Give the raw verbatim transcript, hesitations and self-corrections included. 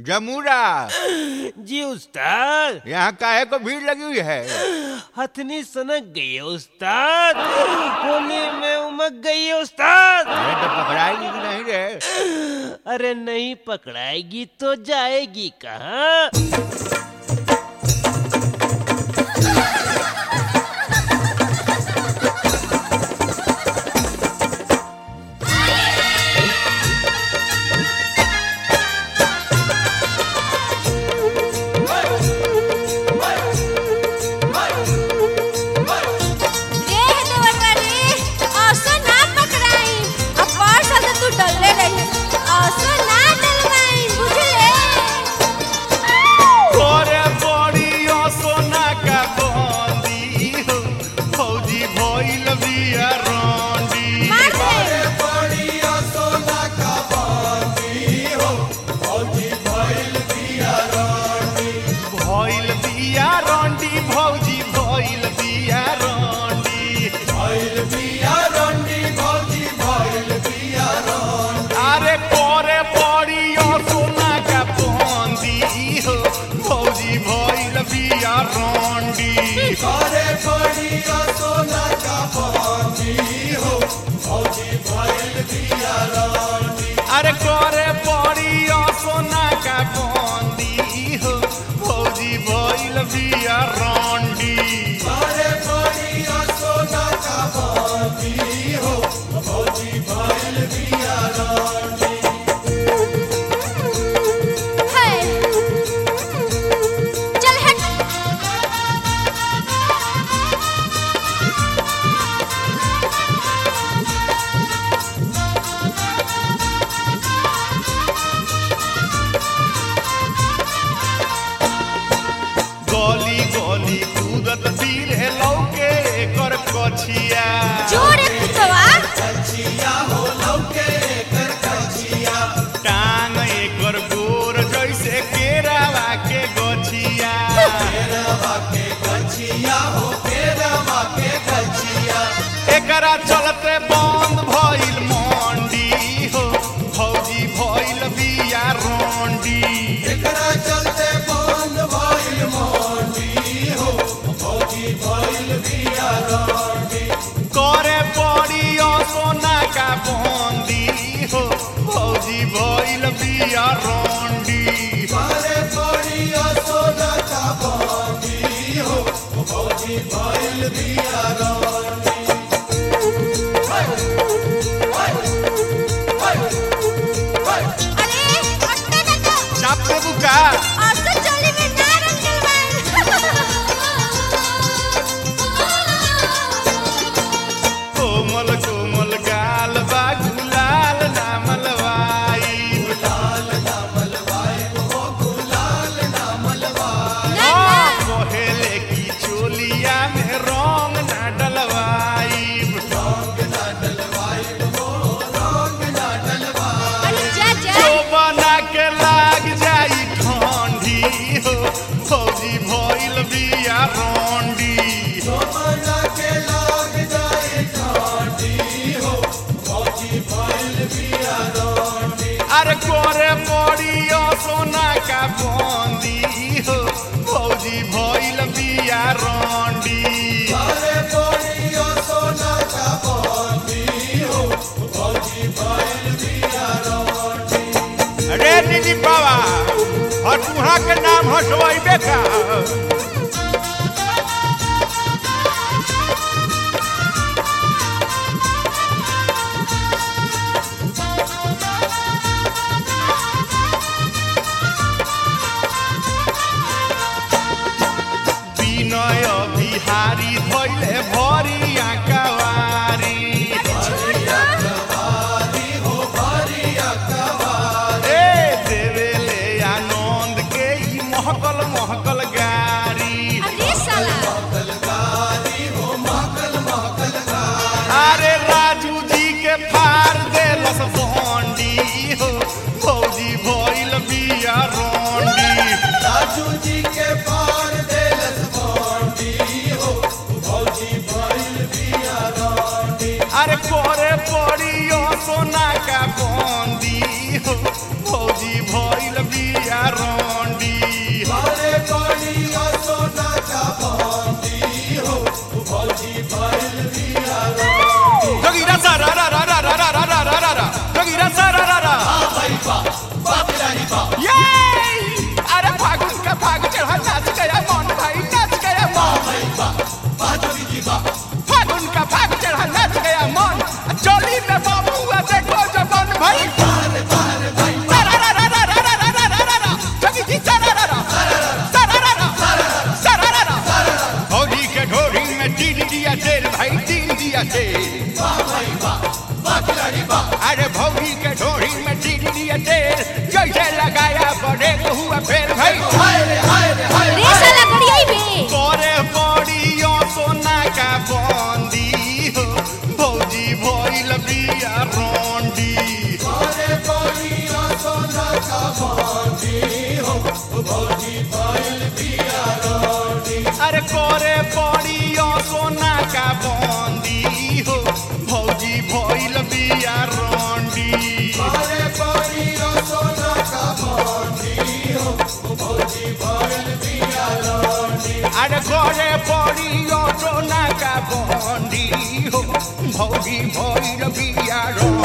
जमूरा जी उस्ताद, यहाँ काहे को भीड़ लगी हुई है? हथनी सनक गई है उस्ताद, होली में उमक गई है उस्ताद। अरे तो पकड़ाएगी कि नहीं रे? अरे नहीं पकड़ाएगी तो जाएगी कहाँ? अरे कोरे पड़िया सोना का बंदी हो, फौजी भइल बिया रंडी। कोरे पड़िया सोना का बंदी हो, फौजी भइल बिया रंडी। कछिया जोरे कुतवा कछिया हो लौके कर कछिया, टांग एकर गोर जैसे केरावा के गछिया। केरावा के गछिया हो केरावा के गछिया, एकरा चलते बंद भइल मंडी हो, फौजी भइल बिया रंडी। एकरा चलते बंद भइल मंडी हो, फौजी भइल बिया रंडी। करे पड़िया सोना का बंदी हो, फौजी भइल बिया रंडी। करे पड़िया सोना का बंदी हो, फौजी भइल बिया रंडी। अरे हटने ना तो चाप दे बुका और तो चोली में ना कोमल कोमल गाल बा गुलाल ना मलवाई, गुलाल ना मलवाई हो गुलाल ना मलवाई। पहले की चोलिया में रंग ना डलवाई, रंग ना डलवाई हो रंग ना डलवाई। अरे जा जा जो बना के लाग जाई ठंडी हो, फौजी भइल बिया रंडी। जो बना के लाग जाई ठंडी हो, फौजी भइल बिया रंडी। अरे कोरे पड़िया सोना का बंदी हो, फौजी भइल बिया रंडी। कोरे पड़िया सोना का बंदी हो, फौजी भइल बिया रंडी। अरे दीदी बाबा हटुहा के नाम हटवाइबे का? विनय बिहारी धैले भरिया कवारी। हो भरिया कवारी ए देवेले आनंद के ई महकल महकल गारी। ये अरे फागुन का फाग चढ़ा नाच गया मन भाई नाच गया मन फागुन का फाग चढ़ा नाच गया मन चोली में बाबू देखो जबन भाई भौजी के ढोरी में तीन दिया तेल भाई तीन दिया तेल अरे भौजी के ढोरी में तीन दिया तेल जैसे लगाया बड़े हुआ फेल भाई रे साला गड़ियाई बे करे बड़ियो सोना का बंदी हो भौजी भइल बिया रोंडी करे बड़ियो सोना का बंदी हो भौजी भइल बिया रोंडी अरे करे बड़ियो सोना का बंदी हो भौजी भइल बिया रोंडी करे बड़ियो सोना का बंदी हो भौजी भइल बिया रोंडी अरे घरे बड़ियो सोना का बंदी हो भौजी भइल बिया रोंडी